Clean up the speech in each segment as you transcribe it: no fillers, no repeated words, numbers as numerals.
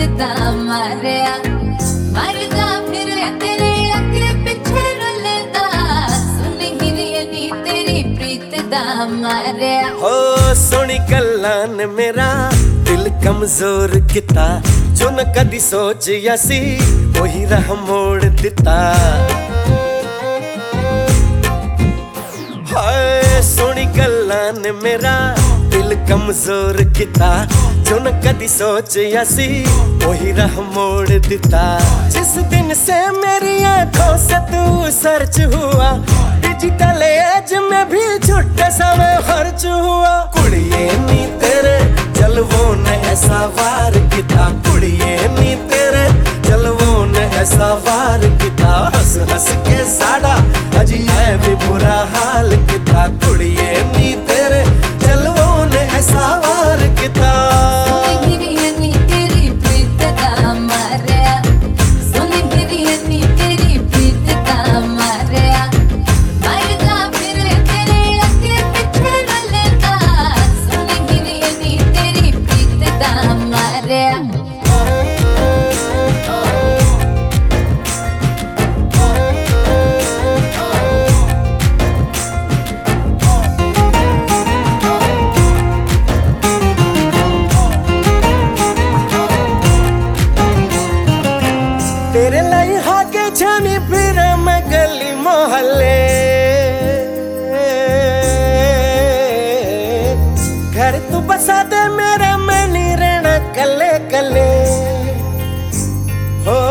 दा मारिया मरदा फिर तेरे अगे पिछे रुलदा सुन गिरिया नी तेरी प्रीत दा मारिया। हो सोनी गल्लां ने मेरा दिल कमजोर किता जो न कदी सोचिया सी वही राह मोड़ दिता। हाय सोनी गल्लां ने मेरा दिल कमजोर किता जो न कदी सोचिया सी वही राह मोड़ दिता। जिस दिन से मेरी आंखों से तू सर्च हुआ डिजिटल एज में भी झूठे समय खर्च हुआ। कुड़िए नी तेरे जलवों ने ऐसा वार किता कुड़िए नी तेरे जलवों ने ऐसा वार किता। हंस हंस के साड़ा अजी है भी बुरा हाल किता कुड़िए नी तेरे जलवों ने ऐसा वार किता। तेरे लाई हाके छानी फिर मैं गली मोहल्ले घर तू बसा दे मेरा मैं नहीं रहना कले कले। हो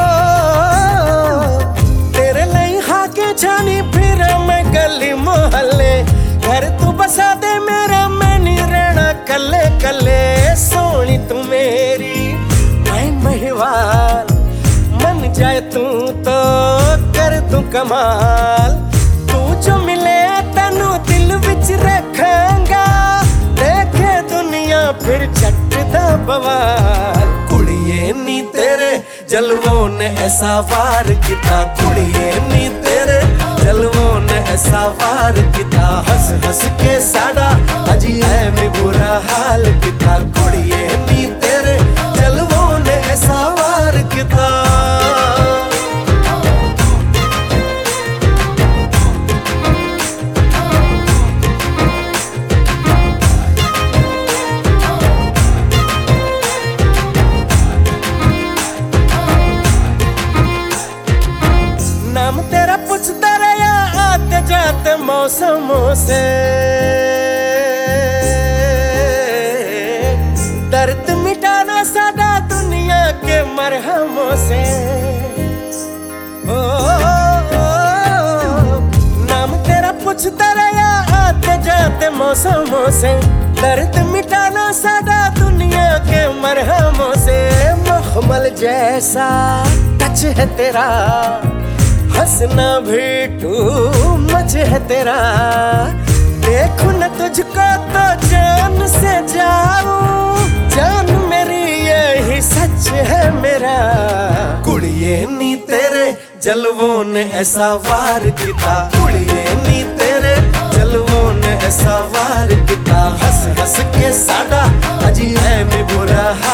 तेरे लाई हाके छानी फिर मैं गली मोहल्ले घर तू बसा दे मेरा मैं नहीं रहना कले कले। सोनी तू मेरी मैं महिवाल मन जाए तू तो कर तू कमाल। तू जो मिले तेनू दिल विच रखांगा देखे दुनिया फिर झटदा बवाल। कुड़िए नी तेरे जलवों ने ऐसा वार किता कुड़िए नी तेरे जलवों ने ऐसा वार किता। हंस हंस के साड़ा अजी है भी बुरा हाल किता कुड़िए नी तेरे जलवों ने ऐसा वार किता। नाम तेरा पूछता रहा आते जाते मौसमों से दर्द मिटाना सादा दुनिया के मरहमों से। ओ, नाम तेरा पूछता रहा आते जाते मौसमों से दर्द मिटाना सादा दुनिया के मरहमों से। मखमल जैसा टच है तेरा हंसना भी टू मच है तेरा। देखूं न तुझको तो जान से जाऊं जान मेरी यही सच है मेरा। कुड़िए नी तेरे जलवों ने ऐसा वार किता कुड़िए नी तेरे जलवों ने ऐसा वार किता। हंस हंस के साड़ा अजी है भी बुरा